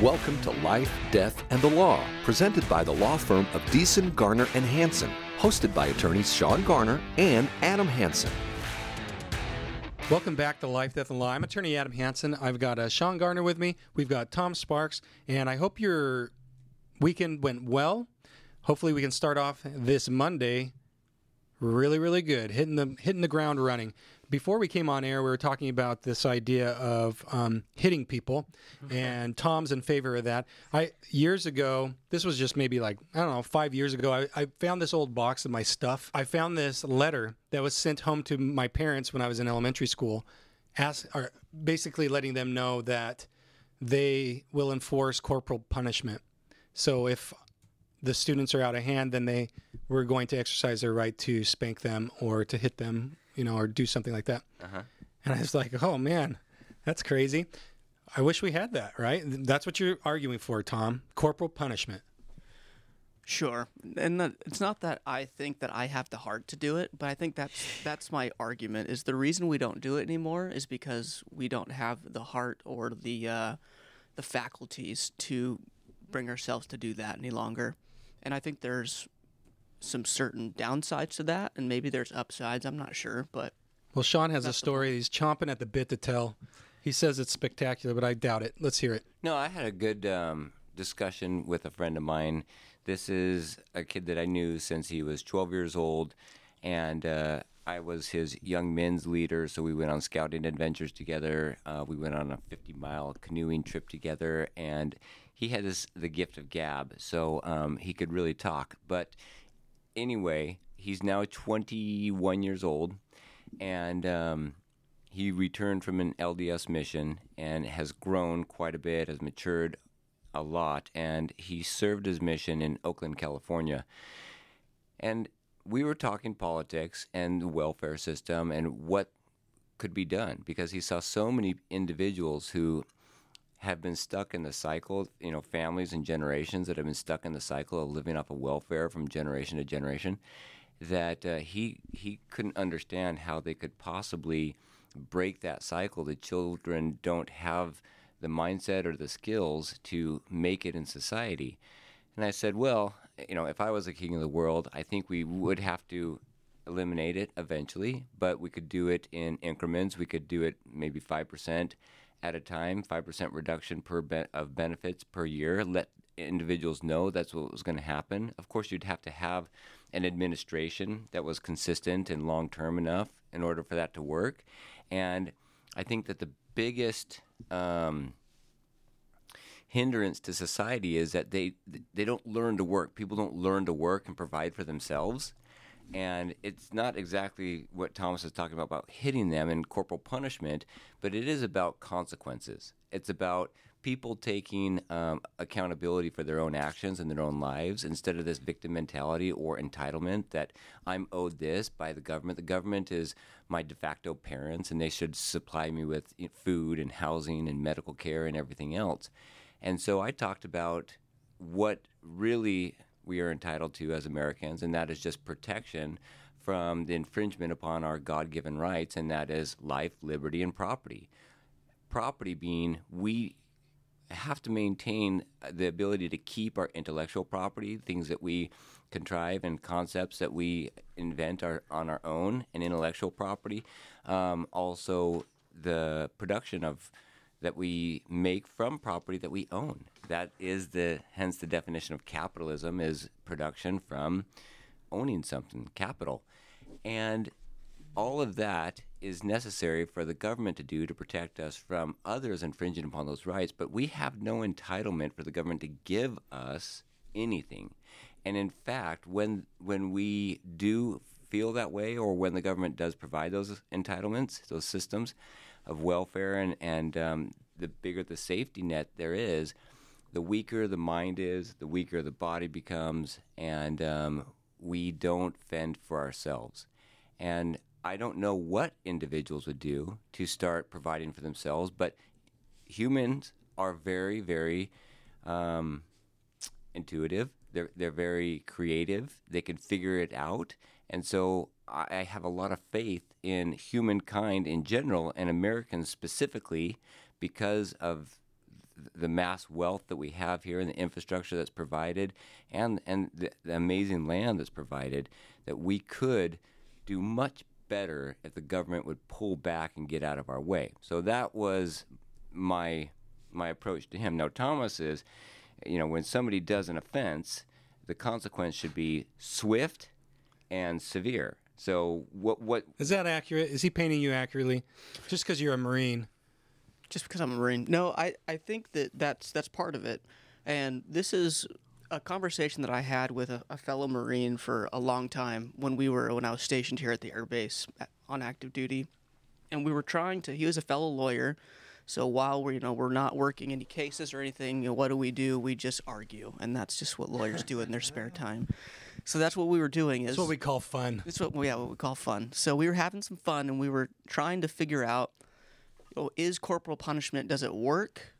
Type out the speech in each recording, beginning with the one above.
Welcome to Life, Death, and the Law, presented by the law firm of Deason, Garner, and Hansen, hosted by attorneys Sean Garner and Adam Hansen. Welcome back to Life, Death, and Law. I'm attorney Adam Hansen. I've got Sean Garner with me. We've got Tom Sparks, and I hope your weekend went well. Hopefully we can start off this Monday really, really good, hitting the ground running. Before we came on air, we were talking about this idea of hitting people, and Tom's in favor of that. Years ago, this was just maybe 5 years ago, I found this old box of my stuff. I found this letter that was sent home to my parents when I was in elementary school, basically letting them know that they will enforce corporal punishment. So if the students are out of hand, then they were going to exercise their right to spank them or to hit them, or do something like that. Uh-huh. And I was like, oh man, that's crazy. I wish we had that, right? That's what you're arguing for, Tom. Corporal punishment. Sure. And it's not that I think that I have the heart to do it, but I think that's my argument, is the reason we don't do it anymore is because we don't have the heart or the faculties to bring ourselves to do that any longer. And I think there's some certain downsides to that, and maybe there's upsides. I'm not sure, but... Well, Sean has a story. He's chomping at the bit to tell. He says it's spectacular, but I doubt it. Let's hear it. No, I had a good discussion with a friend of mine. This is a kid that I knew since he was 12 years old, and I was his young men's leader, so we went on scouting adventures together. We went on a 50-mile canoeing trip together, and he had the gift of gab, so he could really talk. But anyway, he's now 21 years old, and he returned from an LDS mission and has grown quite a bit, has matured a lot, and he served his mission in Oakland, California. And we were talking politics and the welfare system and what could be done, because he saw so many individuals who have been stuck in the cycle, families and generations that have been stuck in the cycle of living off of welfare from generation to generation, that he couldn't understand how they could possibly break that cycle. The children don't have the mindset or the skills to make it in society. And I said, well, if I was the king of the world, I think we would have to eliminate it eventually, but we could do it in increments. We could do it maybe 5% at a time, 5% reduction of benefits per year. Let individuals know that's what was going to happen. Of course, you'd have to have an administration that was consistent and long-term enough in order for that to work. And I think that the biggest hindrance to society is that they don't learn to work. People don't learn to work and provide for themselves. And it's not exactly what Thomas is talking about hitting them and corporal punishment, but it is about consequences. It's about people taking accountability for their own actions and their own lives instead of this victim mentality or entitlement that I'm owed this by the government. The government is my de facto parents, and they should supply me with food and housing and medical care and everything else. And so I talked about what really we are entitled to as Americans, and that is just protection from the infringement upon our God-given rights, and that is life, liberty, and property. Property being we have to maintain the ability to keep our intellectual property, things that we contrive and concepts that we invent on our own, and intellectual property. Also, the production of that we make from property that we own. That is hence the definition of capitalism is production from owning something, capital. And all of that is necessary for the government to do to protect us from others infringing upon those rights, but we have no entitlement for the government to give us anything. And in fact, when we do feel that way, or when the government does provide those entitlements, those systems of welfare, and the bigger the safety net there is, the weaker the mind is, the weaker the body becomes, and we don't fend for ourselves. And I don't know what individuals would do to start providing for themselves, but humans are very, very intuitive. They're very creative. They can figure it out. And so I have a lot of faith in humankind in general and Americans specifically because of the mass wealth that we have here and the infrastructure that's provided and the amazing land that's provided, that we could do much better if the government would pull back and get out of our way. So that was my approach to him. Now, Thomas is, when somebody does an offense, the consequence should be swift and severe. So what is that accurate? Is he painting you accurately? Just because you're a Marine? Just because I'm a Marine? No, I think that's part of it. And this is a conversation that I had with a fellow Marine for a long time when I was stationed here at the Air Base on active duty, and we were he was a fellow lawyer, so while we're not working any cases or anything, what do? We just argue, and that's just what lawyers do in their spare time. So that's what we were doing. That's what we call fun. That's what we call fun. So we were having some fun, and we were trying to figure out, is corporal punishment, does it work?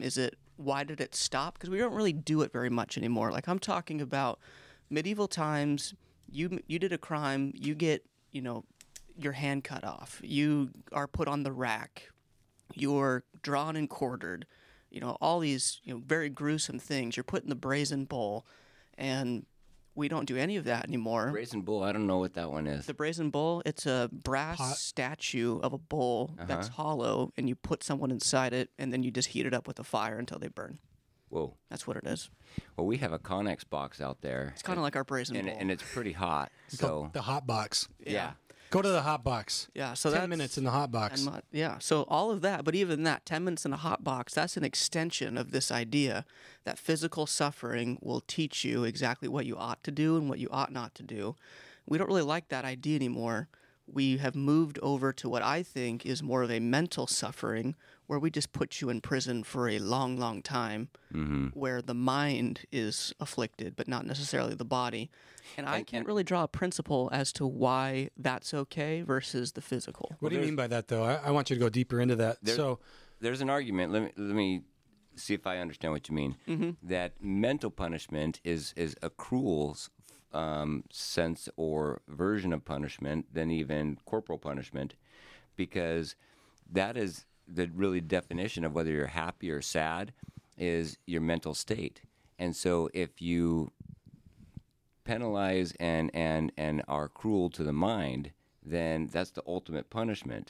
Why did it stop? Because we don't really do it very much anymore. Like, I'm talking about medieval times. You did a crime, you get, your hand cut off. You are put on the rack. You're drawn and quartered. All these, very gruesome things. You're put in the brazen bull. And we don't do any of that anymore. Brazen bull, I don't know what that one is. The brazen bull, it's a brass statue of a bull that's hollow, and you put someone inside it, and then you just heat it up with a fire until they burn. Whoa. That's what it is. Well, we have a Connex box out there. It's kind of like our brazen bull. And it's pretty hot. So The hot box. yeah. Go to the hot box. Yeah, so 10 minutes in the hot box. So all of that, but even that, 10 minutes in a hot box, that's an extension of this idea that physical suffering will teach you exactly what you ought to do and what you ought not to do. We don't really like that idea anymore. We have moved over to what I think is more of a mental suffering, where we just put you in prison for a long, long time, where the mind is afflicted, but not necessarily the body. And I can't really draw a principle as to why that's okay versus the physical. What do you mean by that, though? I want you to go deeper into that. There's an argument. Let me see if I understand what you mean. That mental punishment is a cruel sense or version of punishment than even corporal punishment, because that is the really definition of whether you're happy or sad is your mental state. And so if you penalize and are cruel to the mind, then that's the ultimate punishment.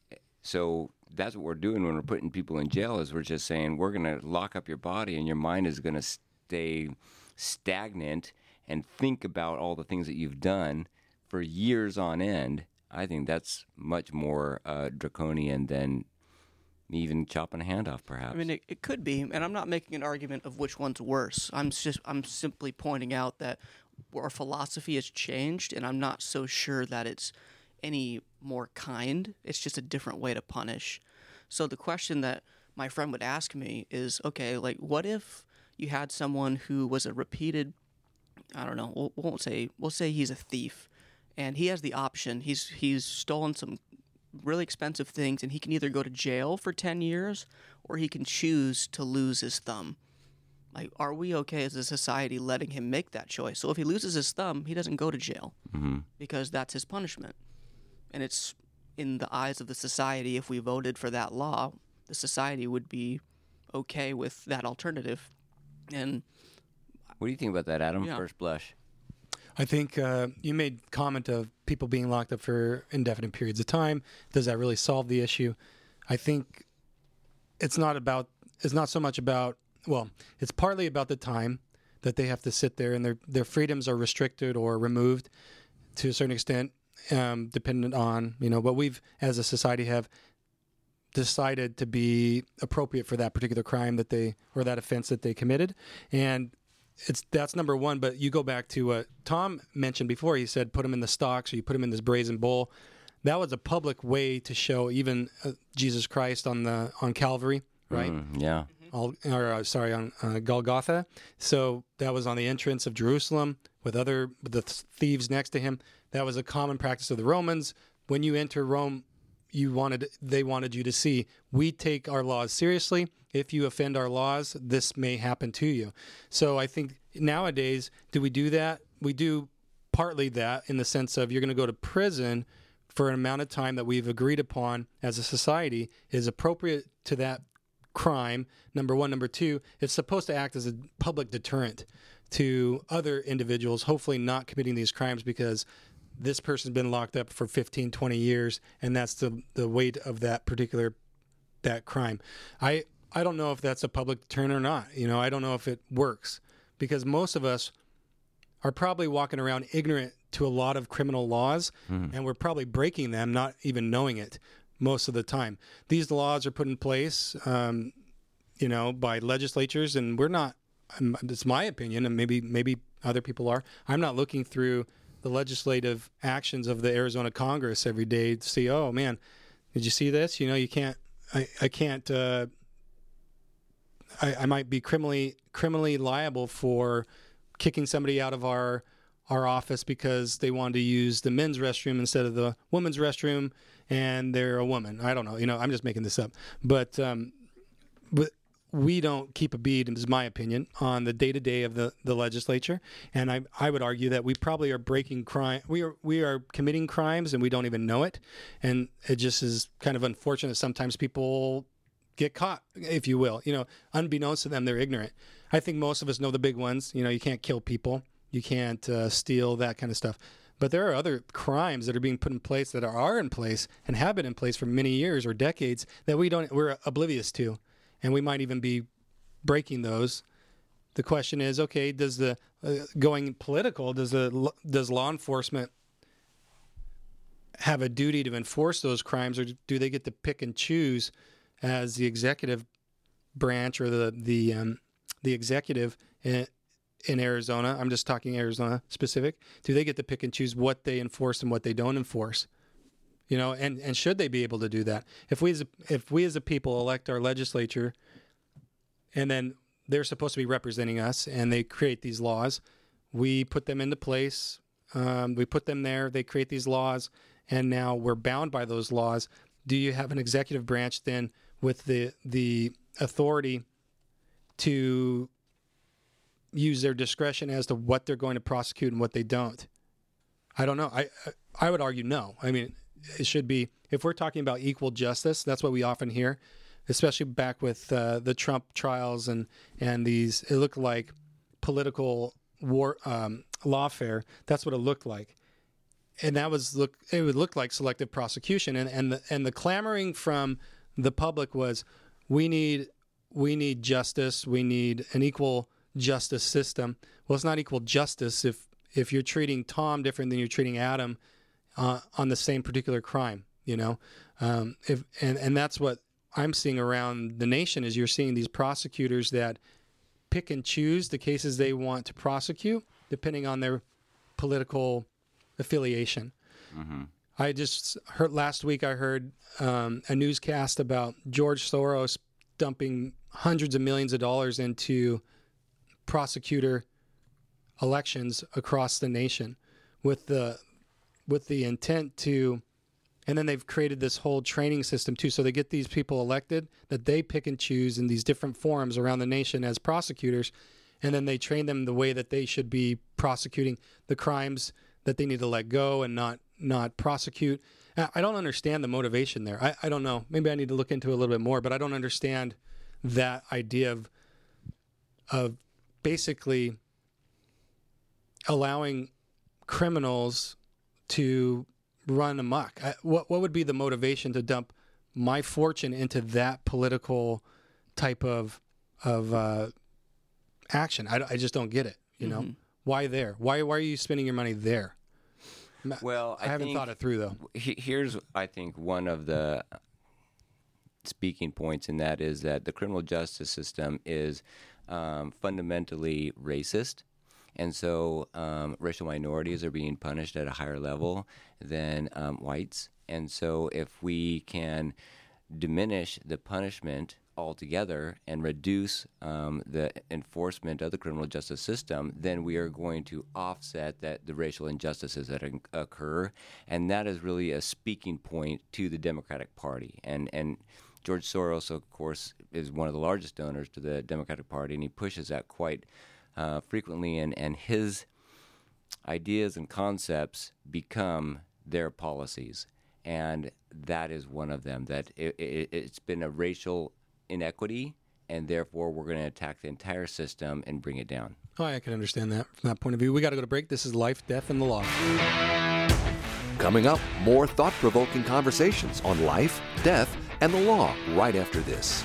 So that's what we're doing when we're putting people in jail, is we're just saying we're going to lock up your body and your mind is going to stay stagnant and think about all the things that you've done for years on end. I think that's much more draconian than even chopping a hand off, perhaps. I mean, it could be, and I'm not making an argument of which one's worse. I'm simply pointing out that our philosophy has changed, and I'm not so sure that it's any more kind. It's just a different way to punish. So the question that my friend would ask me is, okay, like, what if you had someone who was a repeated, I don't know, we'll say he's a thief, and he has the option. He's stolen some really expensive things, and he can either go to jail for 10 years or he can choose to lose his thumb. Like, are we okay as a society letting him make that choice? So if he loses his thumb, he doesn't go to jail because that's his punishment. And it's in the eyes of the society, if we voted for that law, the society would be okay with that alternative. And what do you think about that, Adam? Yeah. First blush. I think you made comment of people being locked up for indefinite periods of time. Does that really solve the issue? I think it's not so much about, well, it's partly about the time that they have to sit there, and their freedoms are restricted or removed to a certain extent, dependent on, what we've, as a society, have decided to be appropriate for that particular crime or that offense that they committed. And that's number one. But you go back to what Tom mentioned before. He said, put him in the stocks, or you put him in this brazen bull. That was a public way to show even Jesus Christ on Calvary, right? Yeah. On Golgotha. So that was on the entrance of Jerusalem with the thieves next to him. That was a common practice of the Romans. When you enter Rome, they wanted you to see, we take our laws seriously. If you offend our laws, this may happen to you. So I think nowadays, do we do that? We do partly that in the sense of you're going to go to prison for an amount of time that we've agreed upon as a society is appropriate to that crime, number one. Number two, it's supposed to act as a public deterrent to other individuals, hopefully not committing these crimes, because this person's been locked up for 15, 20 years, and that's the weight of that crime. I don't know if that's a public deterrent or not. I don't know if it works, because most of us are probably walking around ignorant to a lot of criminal laws, and we're probably breaking them, not even knowing it most of the time. These laws are put in place, by legislatures, and we're not. It's my opinion, and maybe other people are. I'm not looking through the legislative actions of the Arizona Congress every day to see, oh man, did you see this? You can't. I can't. I might be criminally liable for kicking somebody out of our office because they wanted to use the men's restroom instead of the women's restroom, and they're a woman. I don't know. I'm just making this up, but we don't keep a bead, is my opinion, on the day-to-day of the legislature. And I would argue that we probably are breaking crime. We are committing crimes, and we don't even know it. And it just is kind of unfortunate. Sometimes people get caught, if you will. Unbeknownst to them, they're ignorant. I think most of us know the big ones. You can't kill people. You can't steal, that kind of stuff. But there are other crimes that are being put in place, that are in place and have been in place for many years or decades, that we're oblivious to. And we might even be breaking those. The question is, okay, does the going political? Does law enforcement have a duty to enforce those crimes, or do they get to pick and choose as the executive branch or the executive in Arizona? I'm just talking Arizona specific. Do they get to pick and choose what they enforce and what they don't enforce? And should they be able to do that? If we as a people elect our legislature, and then they're supposed to be representing us, and they create these laws, we put them into place, we put them there, they create these laws, and now we're bound by those laws. Do you have an executive branch then with the authority to use their discretion as to what they're going to prosecute and what they don't? I don't know. I would argue no. I mean, it should be, if we're talking about equal justice, that's what we often hear, especially back with the Trump trials and these, it looked like political war lawfare. That's what it looked like. And it would look like selective prosecution. And the clamoring from the public was, we need justice. We need an equal justice system. Well, it's not equal justice if you're treating Tom different than you're treating Adam on the same particular crime, and that's what I'm seeing around the nation, is you're seeing these prosecutors that pick and choose the cases they want to prosecute depending on their political affiliation. Mm-hmm. I just heard last week, I heard a newscast about George Soros dumping hundreds of millions of dollars into prosecutor elections across the nation with the intent to, and then they've created this whole training system too. So they get these people elected that they pick and choose in these different forums around the nation as prosecutors, and then they train them the way that they should be prosecuting the crimes that they need to let go and not prosecute. I don't understand the motivation there. I don't know. Maybe I need to look into it a little bit more, but I don't understand that idea of basically allowing criminals to run amok. What would be the motivation to dump my fortune into that political type of action? I just don't get it. Mm-hmm. Why there? Why are you spending your money there? Well, I haven't thought it through though. Here's, I think, one of the speaking points, and that is that the criminal justice system is fundamentally racist. And so racial minorities are being punished at a higher level than whites. And so if we can diminish the punishment altogether and reduce the enforcement of the criminal justice system, then we are going to offset the racial injustices that occur. And that is really a speaking point to the Democratic Party. And George Soros, of course, is one of the largest donors to the Democratic Party, and he pushes that quite frequently, and his ideas and concepts become their policies, and that is one of them. That it's been a racial inequity, and therefore we're going to attack the entire system and bring it down. Oh, I can understand that from that point of view. We got to go to break. This is Life, Death, and the Law. Coming up, more thought-provoking conversations on life, death, and the law right after this.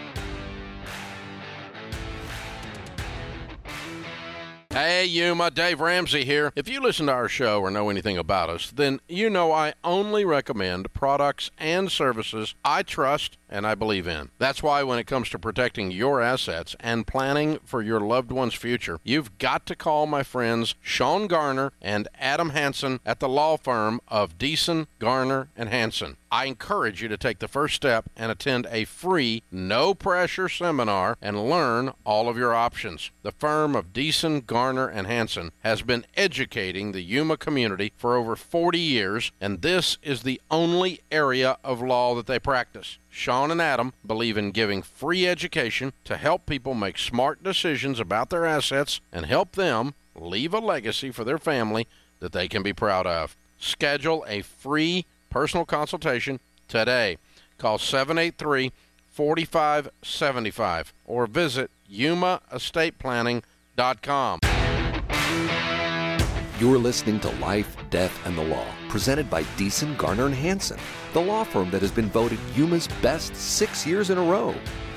Hey, Yuma, Dave Ramsey here. If you listen to our show or know anything about us, then you know I only recommend products and services I trust and I believe in. That's why when it comes to protecting your assets and planning for your loved one's future, you've got to call my friends Sean Garner and Adam Hansen at the law firm of Deason, Garner, and Hansen. I encourage you to take the first step and attend a free, no-pressure seminar and learn all of your options. The firm of Deason, Garner, and Hansen has been educating the Yuma community for over 40 years, and this is the only area of law that they practice. Sean and Adam believe in giving free education to help people make smart decisions about their assets and help them leave a legacy for their family that they can be proud of. Schedule a free personal consultation today. Call 783-4575 or visit yumaestateplanning.com. You're listening to Life, Death, and the Law, presented by Deason, Garner, and Hansen, the law firm that has been voted Yuma's best 6 years in a row.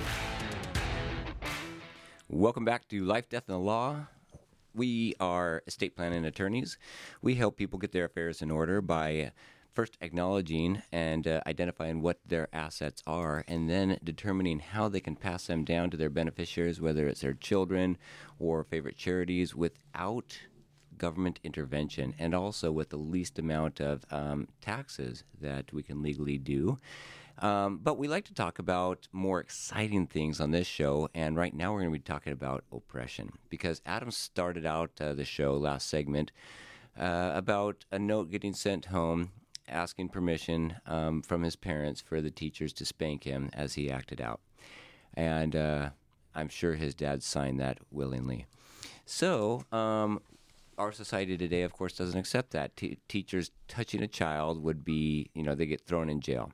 Welcome back to Life, Death, and the Law. We are estate planning attorneys. We help people get their affairs in order by first acknowledging and identifying what their assets are, and then determining how they can pass them down to their beneficiaries, whether it's their children or favorite charities, without government intervention, and also with the least amount of taxes that we can legally do. But we like to talk about more exciting things on this show, and right now we're going to be talking about oppression, because Adam started out the show last segment about a note getting sent home asking permission from his parents for the teachers to spank him as he acted out. And I'm sure his dad signed that willingly. So our society today, of course, doesn't accept that. Teachers touching a child would be, they get thrown in jail.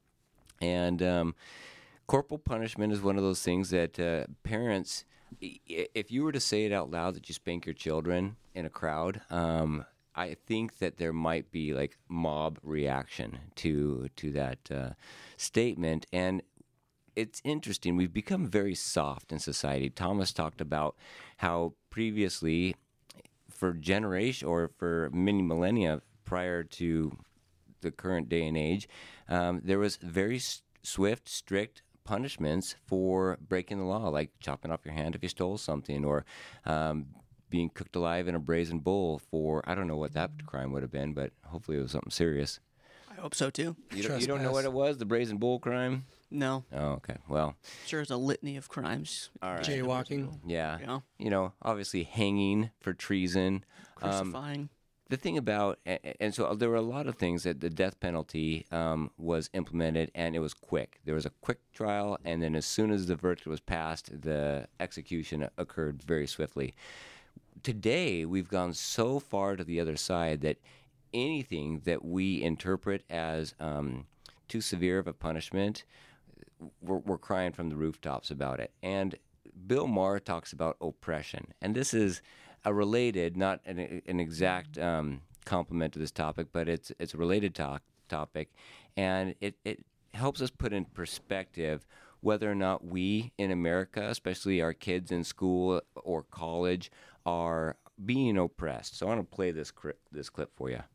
And corporal punishment is one of those things that parents, if you were to say it out loud that you spank your children in a crowd, I think that there might be like mob reaction to that statement. And it's interesting. We've become very soft in society. Thomas talked about how previously, for generation or for many millennia prior to the current day and age, there was very swift, strict punishments for breaking the law, like chopping off your hand if you stole something, or being cooked alive in a brazen bull for, I don't know what that crime would have been, but hopefully it was something serious. I hope so, too. You don't know what it was, the brazen bull crime? No. Oh, okay. Well. Sure, it's a litany of crimes. All right. Jaywalking. Yeah. Obviously hanging for treason. Crucifying. The thing about, and so there were a lot of things that the death penalty was implemented, and it was quick. There was a quick trial, and then as soon as the verdict was passed, the execution occurred very swiftly. Today, we've gone so far to the other side that anything that we interpret as too severe of a punishment, we're crying from the rooftops about it. And Bill Maher talks about oppression, and this is a related, not an exact complement to this topic, but it's a related topic, and it helps us put in perspective whether or not we in America, especially our kids in school or college, are being oppressed. So I want to play this clip for you.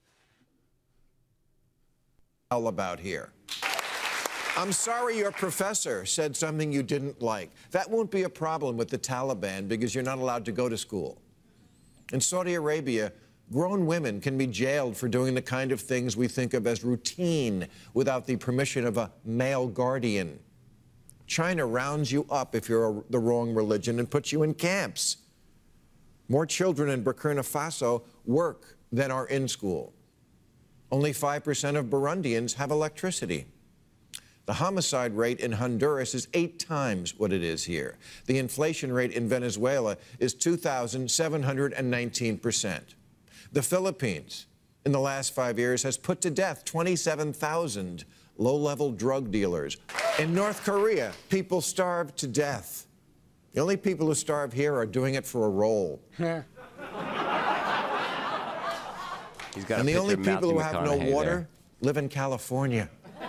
All about here. I'm sorry your professor said something you didn't like. That won't be a problem with the Taliban because you're not allowed to go to school. In Saudi Arabia, grown women can be jailed for doing the kind of things we think of as routine without the permission of a male guardian. China rounds you up if you're the wrong religion and puts you in camps. More children in Burkina Faso work than are in school. Only 5% of Burundians have electricity. The homicide rate in Honduras is 8 times what it is here. The inflation rate in Venezuela is 2,719%. The Philippines, in the last 5 years, has put to death 27,000 low-level drug dealers. In North Korea, people starve to death. The only people who starve here are doing it for a role. He's got And a the only picture of people who Matthew have no McConaughey water there. live in California.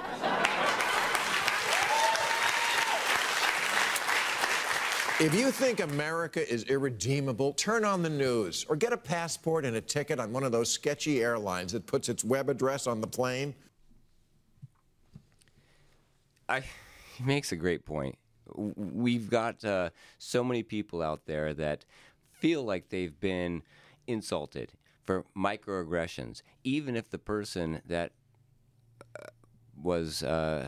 If you think America is irredeemable, turn on the news or get a passport and a ticket on one of those sketchy airlines that puts its web address on the plane. He makes a great point. We've got so many people out there that feel like they've been insulted for microaggressions, even if the person that was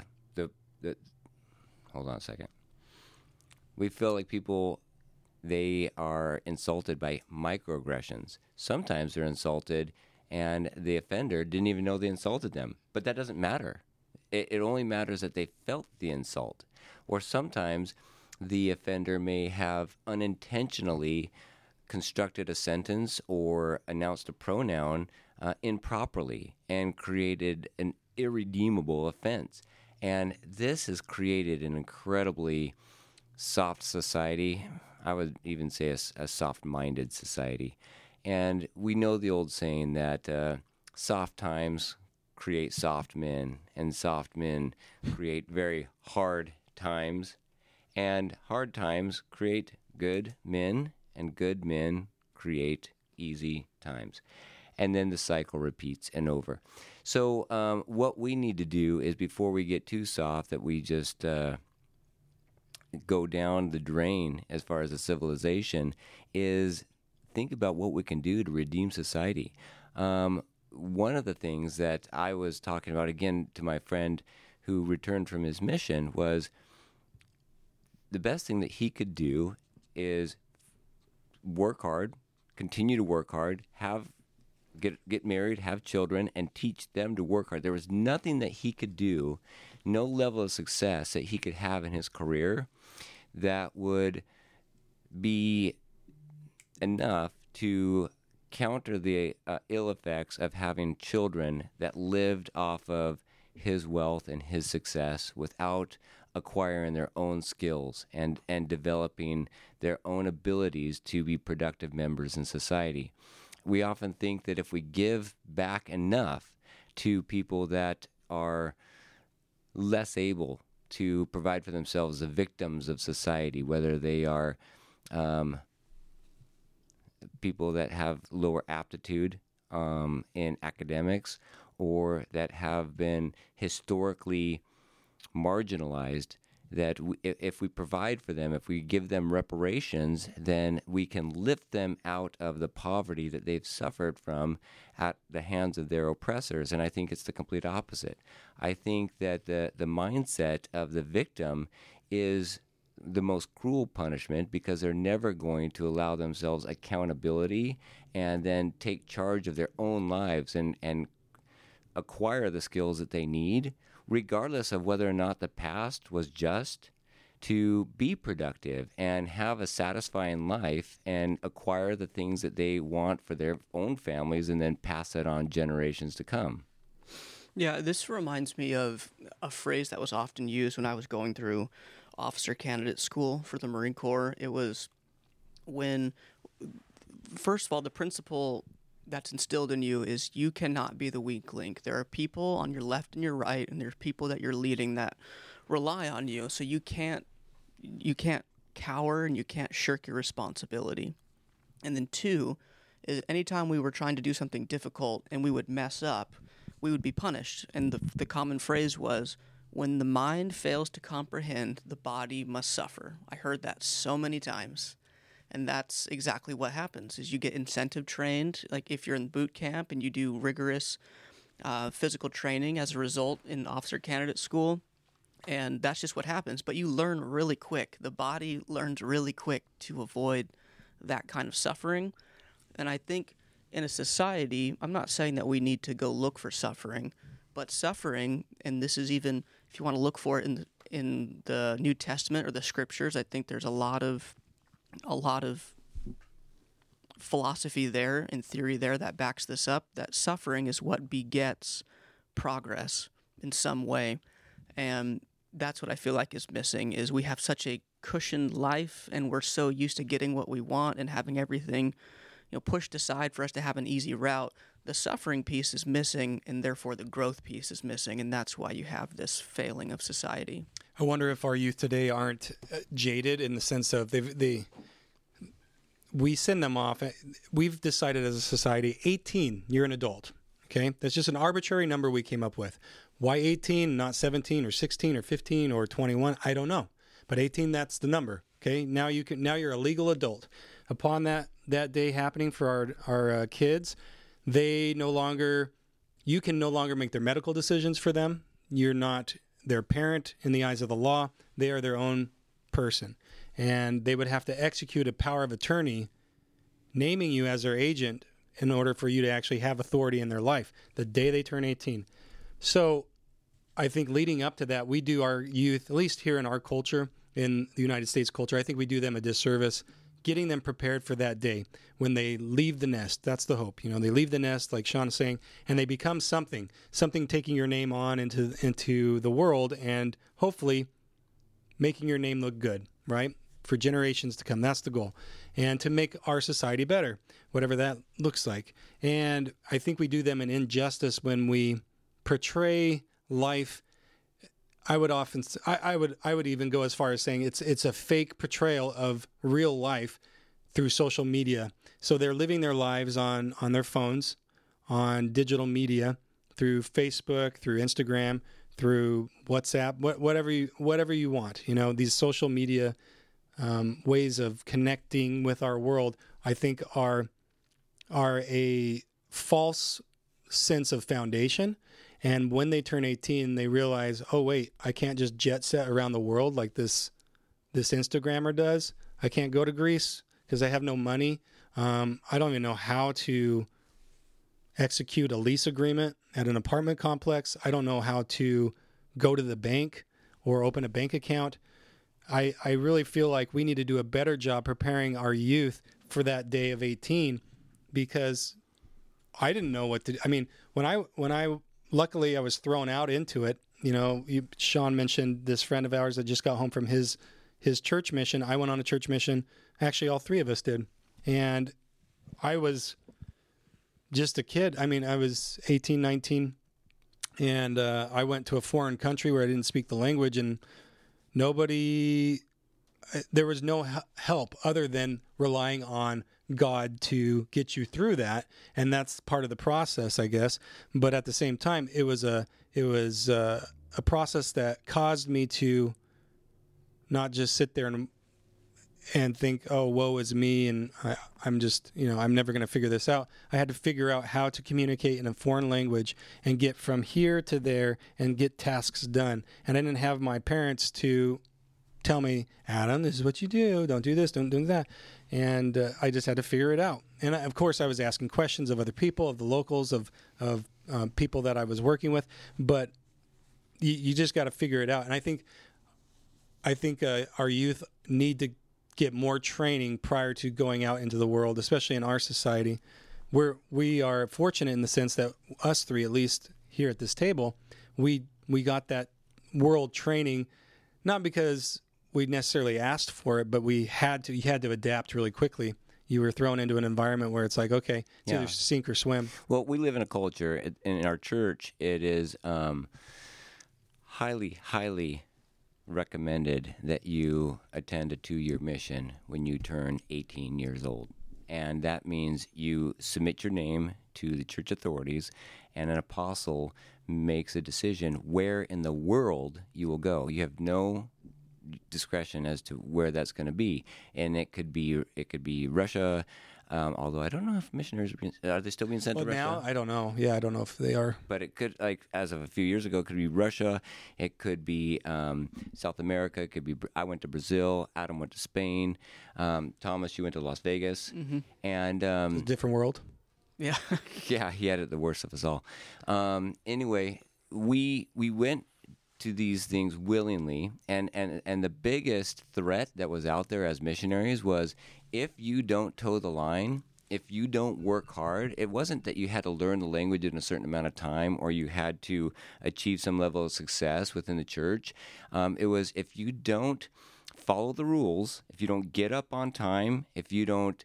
hold on a second. We feel like people, they are insulted by microaggressions. Sometimes they're insulted and the offender didn't even know they insulted them. But that doesn't matter. It only matters that they felt the insult. Or sometimes the offender may have unintentionally constructed a sentence or announced a pronoun improperly and created an irredeemable offense. And this has created an incredibly soft society. I would even say a soft-minded society. And we know the old saying that soft times create soft men, and soft men create very hard times, and hard times create good men, and good men create easy times. And then the cycle repeats and over. So what we need to do is, before we get too soft that we just go down the drain as far as a civilization, is think about what we can do to redeem society. One of the things that I was talking about, again, to my friend who returned from his mission, was the best thing that he could do is work hard, continue to work hard, get married, have children, and teach them to work hard. There was nothing that he could do, no level of success that he could have in his career that would be enough to counter the ill effects of having children that lived off of his wealth and his success without acquiring their own skills and developing their own abilities to be productive members in society. We often think that if we give back enough to people that are less able to provide for themselves, the victims of society, whether they are people that have lower aptitude in academics, or that have been historically marginalized, that if we provide for them, if we give them reparations, then we can lift them out of the poverty that they've suffered from at the hands of their oppressors. And I think it's the complete opposite. I think that the mindset of the victim is the most cruel punishment, because they're never going to allow themselves accountability and then take charge of their own lives and acquire the skills that they need, regardless of whether or not the past was just, to be productive and have a satisfying life and acquire the things that they want for their own families, and then pass that on generations to come. Yeah, this reminds me of a phrase that was often used when I was going through officer candidate school for the Marine Corps. It was when, first of all, the principle that's instilled in you is you cannot be the weak link. There are people on your left and your right, and there's people that you're leading that rely on you. So you can't cower, and you can't shirk your responsibility. And then two is, anytime we were trying to do something difficult and we would mess up, we would be punished. And the common phrase was, when the mind fails to comprehend, the body must suffer. I heard that so many times. And that's exactly what happens, is you get incentive trained. Like if you're in boot camp and you do rigorous physical training as a result in officer candidate school, and that's just what happens. But you learn really quick. The body learns really quick to avoid that kind of suffering. And I think in a society, I'm not saying that we need to go look for suffering, but suffering, and this is even, if you want to look for it in the New Testament or the Scriptures, I think there's a lot of philosophy there and theory there that backs this up, that suffering is what begets progress in some way. And that's what I feel like is missing, is we have such a cushioned life, and we're so used to getting what we want and having everything, pushed aside for us to have an easy route. The suffering piece is missing, and therefore the growth piece is missing, and that's why you have this failing of society. I wonder if our youth today aren't jaded in the sense of we send them off. We've decided as a society, 18, you're an adult. Okay, that's just an arbitrary number we came up with. Why 18, not 17 or 16 or 15 or 21? I don't know, but 18, that's the number. Okay, now you're a legal adult. Upon that day happening for our kids, you can no longer make their medical decisions for them. You're not their parent in the eyes of the law. They are their own person, and they would have to execute a power of attorney naming you as their agent in order for you to actually have authority in their life the day they turn 18. So I think leading up to that, we do our youth, at least here in our culture, in the United States culture, I think we do them a disservice getting them prepared for that day when they leave the nest. That's the hope. They leave the nest, like Sean is saying, and they become something taking your name on into the world and hopefully making your name look good, right? For generations to come. That's the goal. And to make our society better, whatever that looks like. And I think we do them an injustice when we portray life. I would even go as far as saying it's a fake portrayal of real life through social media. So they're living their lives on their phones, on digital media, through Facebook, through Instagram, through WhatsApp, whatever you want. These social media ways of connecting with our world, I think are a false sense of foundation. And when they turn 18, they realize, oh, wait, I can't just jet set around the world like this Instagrammer does. I can't go to Greece because I have no money. I don't even know how to execute a lease agreement at an apartment complex. I don't know how to go to the bank or open a bank account. I really feel like we need to do a better job preparing our youth for that day of 18, because I didn't know what to do. I mean, when I luckily I was thrown out into it. Sean mentioned this friend of ours that just got home from his church mission. I went on a church mission. Actually, all three of us did. And I was just a kid. I mean, I was 18, 19, and I went to a foreign country where I didn't speak the language, and there was no help other than relying on God to get you through that, and that's part of the process, I guess. But at the same time, it was a process that caused me to not just sit there and think, oh, woe is me, and I'm just, I'm never going to figure this out. I had to figure out how to communicate in a foreign language and get from here to there and get tasks done. And I didn't have my parents to tell me, Adam, this is what you do. Don't do this. Don't do that. And I just had to figure it out. And of course, I was asking questions of other people, of the locals, of people that I was working with. But you just got to figure it out. And I think our youth need to get more training prior to going out into the world, especially in our society, where we are fortunate in the sense that us three, at least here at this table, we got that world training, not because we necessarily asked for it, but you had to adapt really quickly. You were thrown into an environment where it's like, okay, it's either sink or swim. Well, we live in a culture, in our church, it is highly, highly recommended that you attend a 2-year mission when you turn 18 years old. And that means you submit your name to the church authorities, and an apostle makes a decision where in the world you will go. You have no discretion as to where that's going to be, and it could be Russia. Although I don't know if missionaries are they still being sent to Russia now. I don't know. Yeah, I don't know if they are. But it could, like as of a few years ago, it could be Russia. It could be South America. It could be. I went to Brazil. Adam went to Spain. Thomas, you went to Las Vegas, and it's a different world. Yeah. Yeah, he had it the worst of us all. Anyway, we went to these things willingly, and the biggest threat that was out there as missionaries was, if you don't toe the line, if you don't work hard, it wasn't that you had to learn the language in a certain amount of time or you had to achieve some level of success within the church. It was if you don't follow the rules, if you don't get up on time, if you don't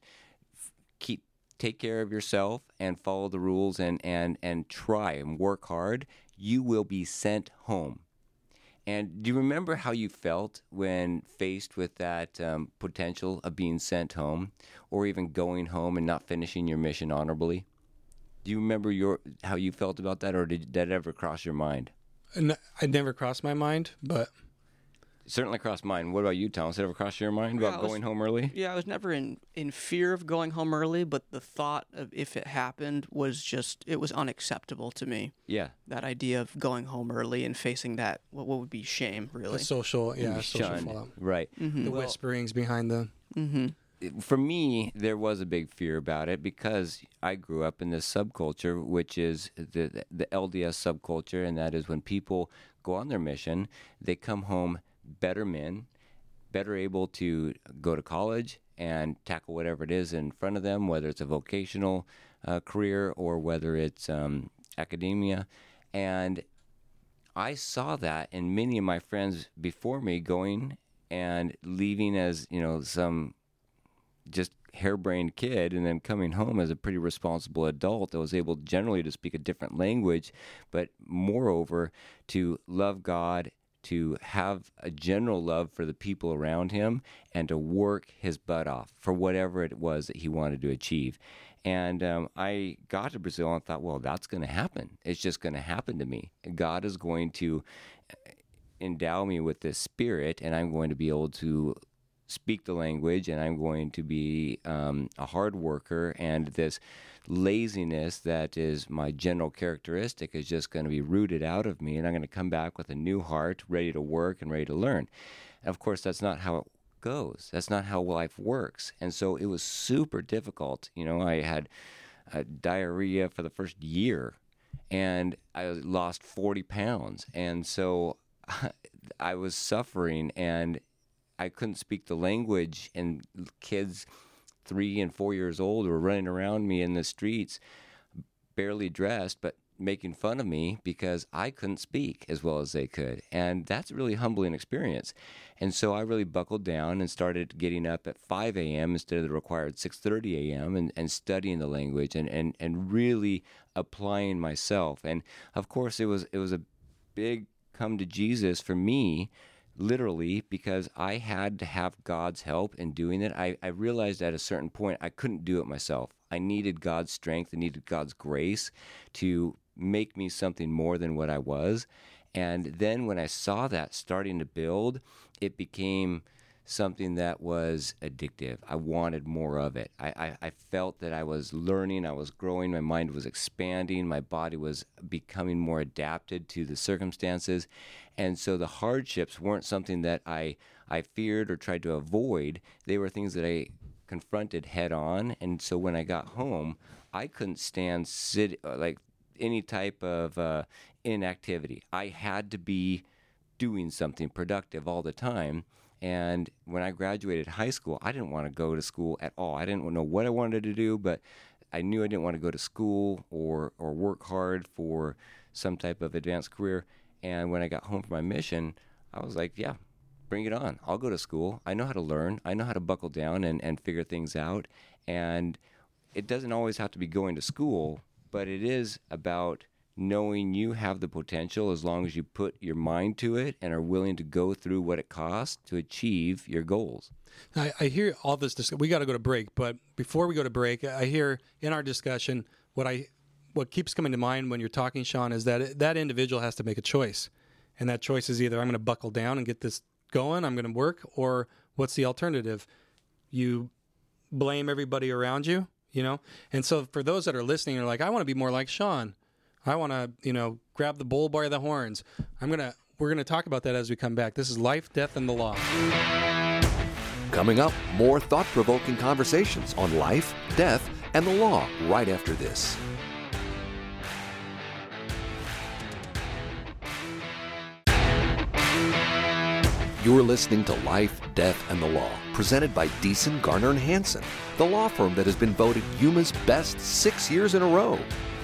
take care of yourself and follow the rules and try and work hard, you will be sent home. And do you remember how you felt when faced with that potential of being sent home or even going home and not finishing your mission honorably? Do you remember how you felt about that, or did that ever cross your mind? It never crossed my mind, but... Certainly crossed mine. What about you, Thomas? Did it ever cross your mind about going home early? Yeah, I was never in fear of going home early, but the thought of if it happened was it was unacceptable to me. Yeah. That idea of going home early and facing that, what would be shame, really. The social Shunned. fallout. Right. Mm-hmm. The whisperings behind the... Mm-hmm. For me, there was a big fear about it because I grew up in this subculture, which is the LDS subculture, and that is when people go on their mission, they come home better men, better able to go to college and tackle whatever it is in front of them, whether it's a vocational career or whether it's academia. And I saw that in many of my friends before me going and leaving as, some just harebrained kid and then coming home as a pretty responsible adult that was able generally to speak a different language, but moreover to love God, to have a general love for the people around him, and to work his butt off for whatever it was that he wanted to achieve. And I got to Brazil and thought, well, that's going to happen. It's just going to happen to me. God is going to endow me with this spirit, and I'm going to be able to speak the language, and I'm going to be a hard worker, and this laziness that is my general characteristic is just going to be rooted out of me, and I'm going to come back with a new heart, ready to work and ready to learn. And of course, that's not how it goes. That's not how life works. And so it was super difficult. I had diarrhea for the first year, and I lost 40 pounds. And so I was suffering, and I couldn't speak the language, and kids 3 and 4 years old were running around me in the streets, barely dressed, but making fun of me because I couldn't speak as well as they could. And that's a really humbling experience. And so I really buckled down and started getting up at 5 a.m. instead of the required 6:30 a.m. and studying the language and really applying myself. And of course, it was a big come to Jesus for me, literally, because I had to have God's help in doing it. I realized at a certain point I couldn't do it myself. I needed God's strength. I needed God's grace to make me something more than what I was. And then when I saw that starting to build, it became something that was addictive. I wanted more of it. I felt that I was learning, I was growing, my mind was expanding, my body was becoming more adapted to the circumstances. And so the hardships weren't something that I feared or tried to avoid. They were things that I confronted head on. And so when I got home, I couldn't stand any type of inactivity. I had to be doing something productive all the time. And when I graduated high school, I didn't want to go to school at all. I didn't know what I wanted to do, but I knew I didn't want to go to school or work hard for some type of advanced career. And when I got home from my mission, I was like, yeah, bring it on. I'll go to school. I know how to learn. I know how to buckle down and figure things out. And it doesn't always have to be going to school, but it is about knowing you have the potential as long as you put your mind to it and are willing to go through what it costs to achieve your goals. I hear all this we got to go to break, but before we go to break, I hear in our discussion what keeps coming to mind when you're talking, Sean, is that individual has to make a choice. And that choice is either I'm going to buckle down and get this going, I'm going to work, or what's the alternative? You blame everybody around you, And so for those that are listening, are like, I want to be more like Sean. I want to, grab the bull by the horns. We're going to talk about that as we come back. This is Life, Death, and the Law. Coming up, more thought-provoking conversations on life, death, and the law right after this. You're listening to Life, Death, and the Law, presented by Deason, Garner, and Hansen, the law firm that has been voted Yuma's best 6 years in a row.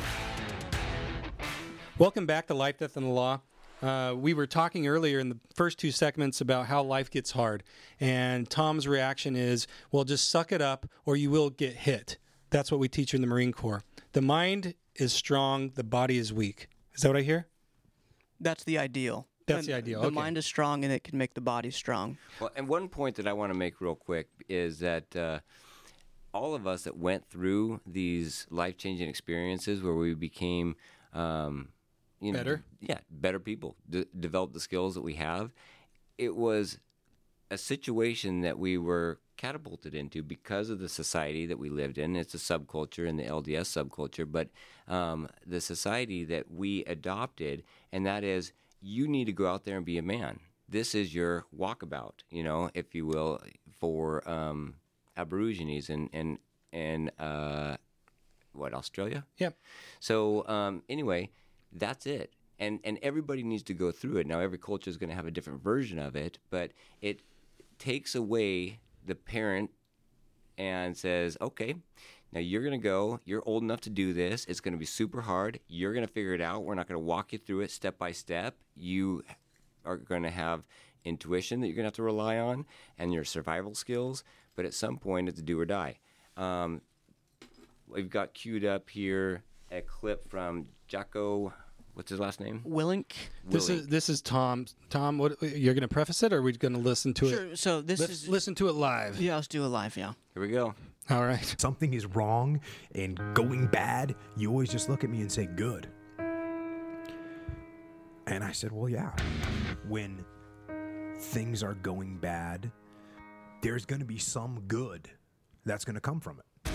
Welcome back to Life, Death, and the Law. We were talking earlier in the first two segments about how life gets hard, and Tom's reaction is, well, just suck it up or you will get hit. That's what we teach in the Marine Corps. The mind is strong, the body is weak. Is that what I hear? That's the ideal. That's the ideal. The Okay. mind is strong, and it can make the body strong. Well, and one point that I want to make real quick is that all of us that went through these life-changing experiences where we became, Better? Better people, developed the skills that we have. It was a situation that we were catapulted into because of the society that we lived in. It's a subculture in the LDS subculture, but the society that we adopted, and that is, you need to go out there and be a man. This is your walkabout, if you will, for Aborigines in Australia? Yep. So anyway, that's it. And everybody needs to go through it. Now, every culture is going to have a different version of it, but it takes away the parent and says, okay, now you're going to go, you're old enough to do this, it's going to be super hard, you're going to figure it out, we're not going to walk you through it step by step, you are going to have intuition that you're going to have to rely on and your survival skills, but at some point it's do or die. We've got queued up here a clip from Jocko, what's his last name? Willink. This is Tom. Tom, what you're going to preface it, or are we going to listen to Sure. it? So this Let's is listen to it live. Yeah, let's do it live. Yeah. Here we go. All right. Something is wrong and going bad, you always just look at me and say, good. And I said, well, yeah. When things are going bad, there's going to be some good that's going to come from it.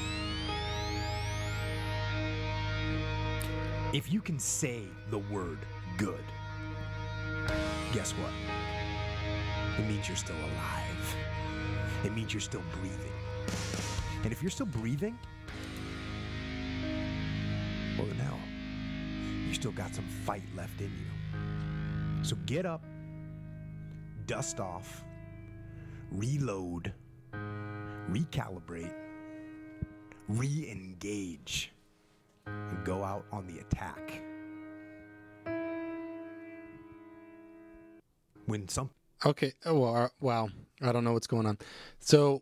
If you can say the word good, guess what? It means you're still alive. It means you're still breathing. And if you're still breathing, well, then hell, you still got some fight left in you. So get up, dust off, reload, recalibrate, re-engage, and go out on the attack. When some Okay. Oh, well, wow. I don't know what's going on. So,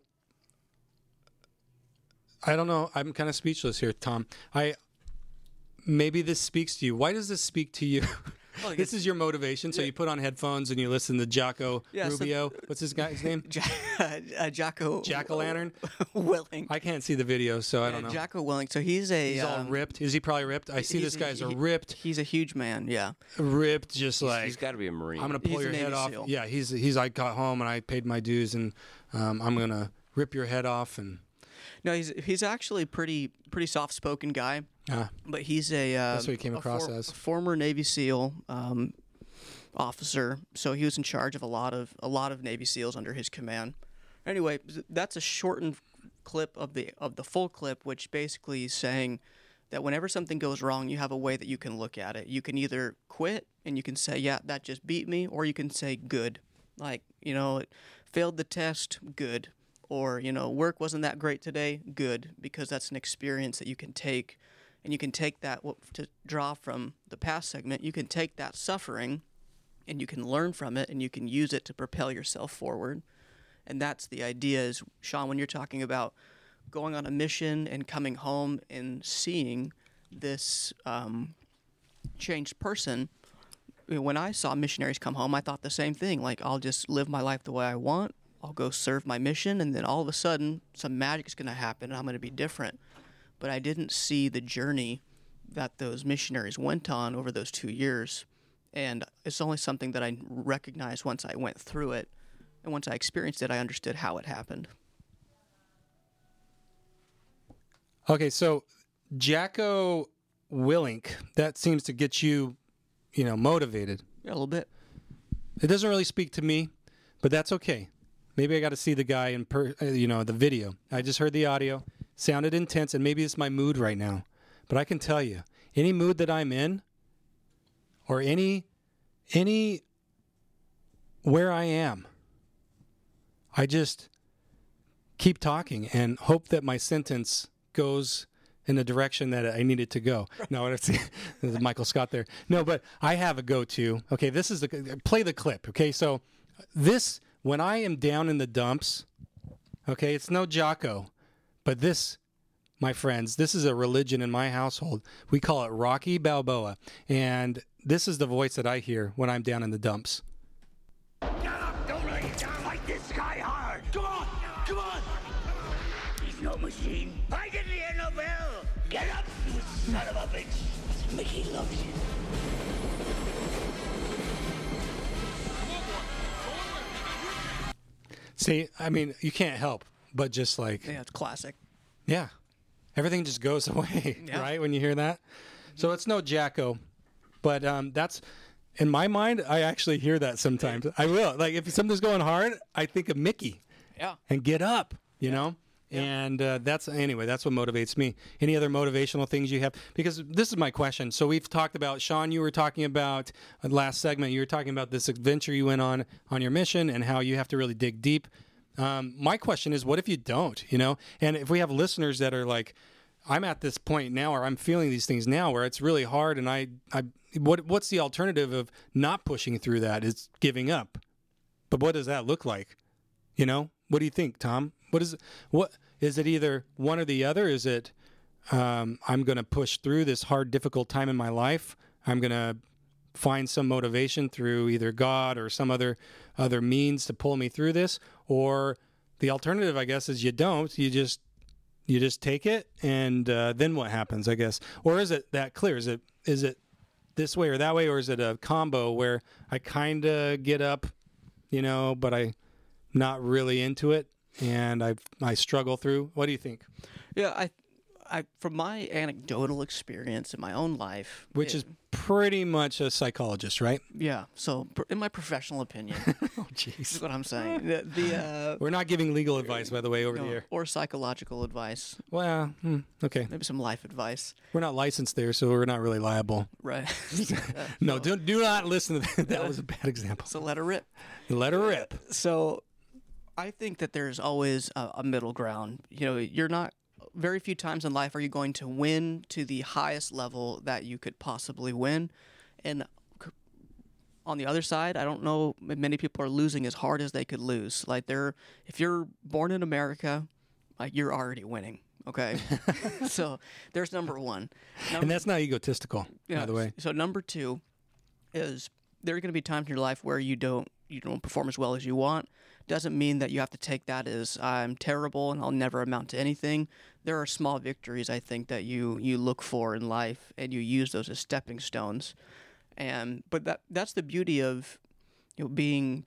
I don't know. I'm kind of speechless here, Tom. Maybe this speaks to you. Why does this speak to you? Well, This is your motivation. So you put on headphones and you listen to Jocko Rubio. What's this guy's name? Jocko. Jack-o'-lantern? Willink. I can't see the video, so I don't know. Jocko Willink. So he's He's all ripped. Is he probably ripped? I see this guy's ripped, He's a huge man. Yeah. just like He's got to be a Marine. I'm gonna pull He's your a head Navy off. SEAL. Yeah, he's. I got home and I paid my dues, and I'm gonna rip your head off. And No, he's actually pretty soft-spoken guy. But he's a That's what he came across as. former Navy SEAL officer. So he was in charge of a lot of Navy SEALs under his command. Anyway, that's a shortened clip of the full clip, which basically is saying that whenever something goes wrong, you have a way that you can look at it. You can either quit and you can say, yeah, that just beat me, or you can say, good. Like, it failed the test, good. Or, work wasn't that great today, good, because that's an experience that you can take. And you can take that, to draw from the past segment, you can take that suffering and you can learn from it and you can use it to propel yourself forward. And that's the idea is, Sean, when you're talking about going on a mission and coming home and seeing this changed person, when I saw missionaries come home, I thought the same thing. Like, I'll just live my life the way I want. I'll go serve my mission, and then all of a sudden, some magic's going to happen, and I'm going to be different. But I didn't see the journey that those missionaries went on over those 2 years. And it's only something that I recognized once I went through it. And once I experienced it, I understood how it happened. okay, so Jocko Willink, that seems to get you, motivated. Yeah, a little bit. It doesn't really speak to me, but that's okay. Maybe I got to see the guy in the video. I just heard the audio, sounded intense, and maybe it's my mood right now. But I can tell you, any mood that I'm in, or any where I am, I just keep talking and hope that my sentence goes in the direction that I need it to go. No, there's Michael Scott there. No, but I have a go-to. Okay, this is play the clip. Okay, so this, when I am down in the dumps, okay, it's no Jocko, but this, my friends, this is a religion in my household. We call it Rocky Balboa, and this is the voice that I hear when I'm down in the dumps. Get up! Don't lay it down! Fight this guy hard! Come on! Come on! He's no machine. I didn't hear no bell! Get up, you son of a bitch! Mickey loves you. See, I mean, you can't help but just like, Yeah, it's classic. yeah, everything just goes away, Yeah. right, when you hear that? So it's no Jacko, but that's, in my mind, I actually hear that sometimes. I will. Like, if something's going hard, I think of Mickey Yeah. and get up, you know? And that's what motivates me. Any other motivational things you have? Because this is my question. So we've talked about, Sean, you were talking about last segment, you were talking about this adventure you went on your mission and how you have to really dig deep. My question is, what if you don't, you know? And if we have listeners that are like, I'm at this point now, or I'm feeling these things now where it's really hard, and what's the alternative of not pushing through that? Is giving up. But what does that look like? You know? What do you think, Tom? What is it either one or the other? Is it I'm going to push through this hard, difficult time in my life? I'm going to find some motivation through either God or some other means to pull me through this, or the alternative, I guess, is you don't. You just take it, and then what happens? I guess, or is it that clear? Is it this way or that way, or is it a combo where I kind of get up, you know, but I'm not really into it, and I struggle through? What do you think? Yeah, I from my anecdotal experience in my own life, Which is pretty much a psychologist, right? yeah. So, in my professional opinion, Oh, jeez. this is what I'm saying. We're not giving legal advice, by the way, over the air. Or psychological advice, Well, okay. maybe some life advice, We're not licensed there, so we're not really liable. right? No, do not listen to that. That was a bad example. So let her rip. Let her rip. So, I think that there's always a middle ground. You know, you're not. Very few times in life are you going to win to the highest level that you could possibly win. And on the other side, I don't know if many people are losing as hard as they could lose. Like if you're born in America, like you're already winning. Okay. So there's number one. And that's not egotistical, by the way. So number two is there are going to be times in your life where you don't perform as well as you want. Doesn't mean that you have to take that as I'm terrible and I'll never amount to anything. There are small victories, I think, that you look for in life, and you use those as stepping stones. But that's the beauty of being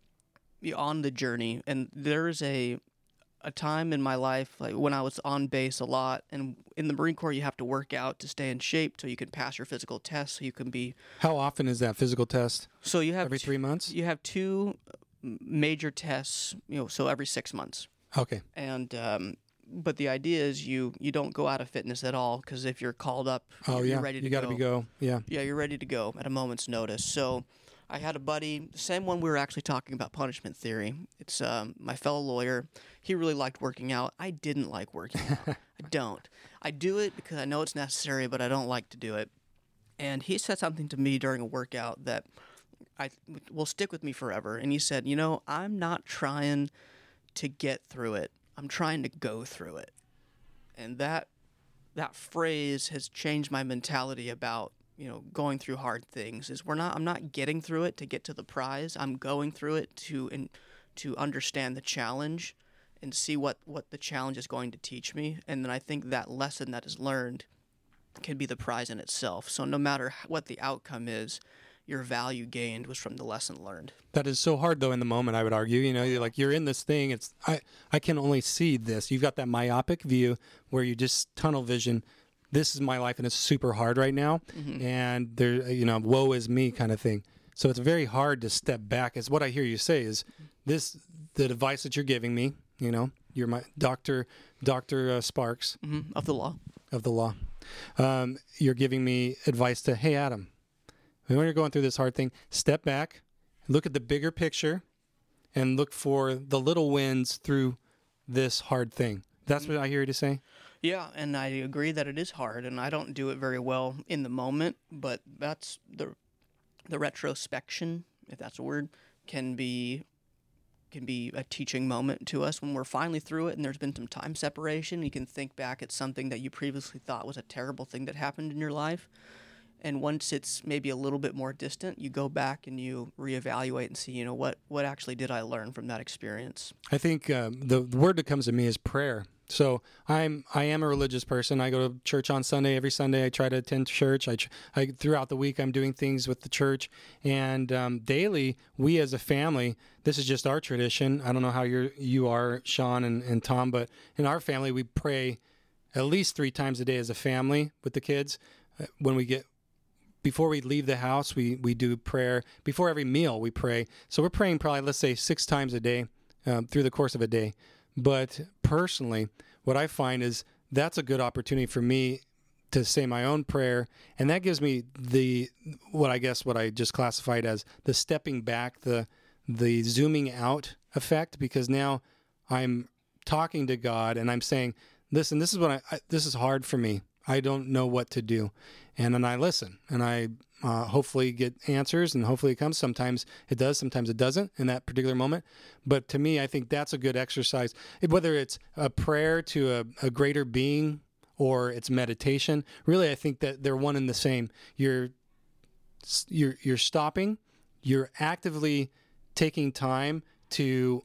on the journey. And there's a time in my life, like when I was on base a lot, and in the Marine Corps you have to work out to stay in shape so you can pass your physical test, so you can be. How often is that physical test? So you have Every 3 months? You have two major tests, so every 6 months. Okay. And but the idea is you don't go out of fitness at all, because if you're called up, you're ready to you got to go. Yeah. Yeah, you're ready to go at a moment's notice. So I had a buddy, the same one we were actually talking about punishment theory. It's my fellow lawyer. He really liked working out. I didn't like working out. I don't. I do it because I know it's necessary, but I don't like to do it. And he said something to me during a workout that will stick with me forever. And he said, I'm not trying to get through it. I'm trying to go through it. And that phrase has changed my mentality about, going through hard things. I'm not getting through it to get to the prize. I'm going through it to understand the challenge and see what the challenge is going to teach me. And then I think that lesson that is learned can be the prize in itself. So no matter what the outcome is, your value gained was from the lesson learned. That is so hard, though, in the moment, I would argue. You're in this thing. I can only see this. You've got that myopic view where you just tunnel vision. This is my life, and it's super hard right now. Mm-hmm. And there, woe is me kind of thing. So it's very hard to step back. As what I hear you say is the advice that you're giving me. You're my Dr. Sparks. Mm-hmm. Of the law. You're giving me advice to, hey, Adam, when you're going through this hard thing, step back, look at the bigger picture and look for the little wins through this hard thing. That's what I hear you to say? Yeah, and I agree that it is hard, and I don't do it very well in the moment, but that's the retrospection, if that's a word, can be a teaching moment to us when we're finally through it and there's been some time separation. You can think back at something that you previously thought was a terrible thing that happened in your life. And once it's maybe a little bit more distant, you go back and you reevaluate and see, what actually did I learn from that experience? I think the word that comes to me is prayer. So I am a religious person. I go to church on Sunday. Every Sunday I try to attend church. I throughout the week I'm doing things with the church. And daily, we as a family, this is just our tradition. I don't know how you are, Sean and Tom, but in our family we pray at least 3 times a day as a family with the kids. Before we leave the house, we do prayer. Before every meal, we pray. So we're praying probably, let's say, 6 times a day through the course of a day. But personally, what I find is that's a good opportunity for me to say my own prayer, and that gives me what I just classified as the stepping back, the zooming out effect, because now I'm talking to God and I'm saying, listen, this is what this is hard for me. I don't know what to do. And then I listen, and I hopefully get answers, and hopefully it comes. Sometimes it does, sometimes it doesn't in that particular moment. But to me, I think that's a good exercise. Whether it's a prayer to a greater being or it's meditation, really I think that they're one and the same. You're stopping, you're actively taking time to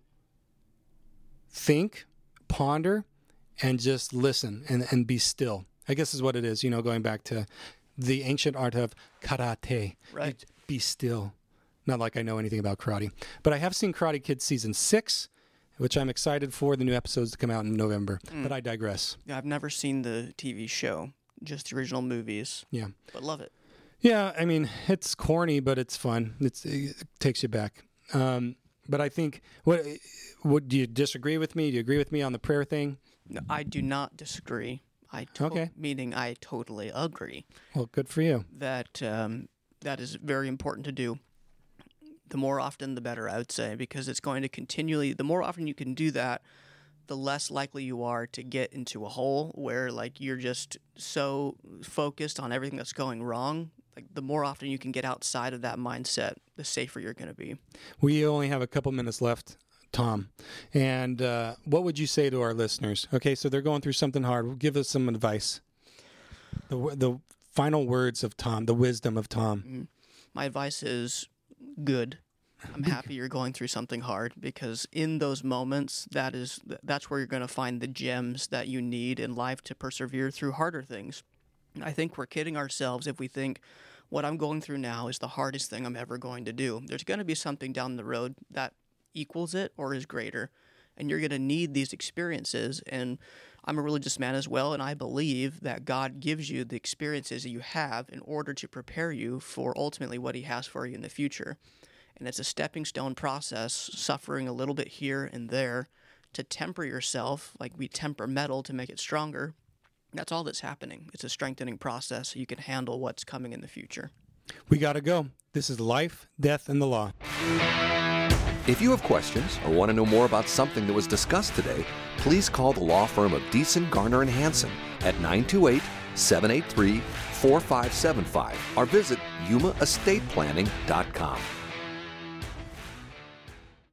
think, ponder, and just listen and be still. I guess is what it is, going back to the ancient art of karate. Right. Be still. Not like I know anything about karate. But I have seen Karate Kid Season 6, which I'm excited for the new episodes to come out in November. But I digress. Yeah, I've never seen the TV show, just the original movies. Yeah. But love it. Yeah, I mean, it's corny, but it's fun. It takes you back. But I think, what do you disagree with me? Do you agree with me on the prayer thing? No, I do not disagree. Meaning I totally agree. Well, good for you. That is very important to do. The more often, the better, I would say, because it's going to continually. The more often you can do that, the less likely you are to get into a hole where you're just so focused on everything that's going wrong. The more often you can get outside of that mindset, the safer you're going to be. We only have a couple minutes left, Tom. And what would you say to our listeners? Okay, so they're going through something hard. Give us some advice. The final words of Tom, the wisdom of Tom. My advice is good. I'm happy you're going through something hard, because in those moments, that's where you're going to find the gems that you need in life to persevere through harder things. I think we're kidding ourselves if we think what I'm going through now is the hardest thing I'm ever going to do. There's going to be something down the road that equals it or is greater, and you're going to need these experiences. And I'm a religious man as well, and I believe that God gives you the experiences that you have in order to prepare you for ultimately what he has for you in the future. And it's a stepping stone process, suffering a little bit here and there to temper yourself, like we temper metal to make it stronger. That's all that's happening. It's a strengthening process so you can handle what's coming in the future. We got to go. This is Life, Death, and the Law. If you have questions or want to know more about something that was discussed today, please call the law firm of Deason, Garner, and Hansen at 928-783-4575 or visit yumaestateplanning.com.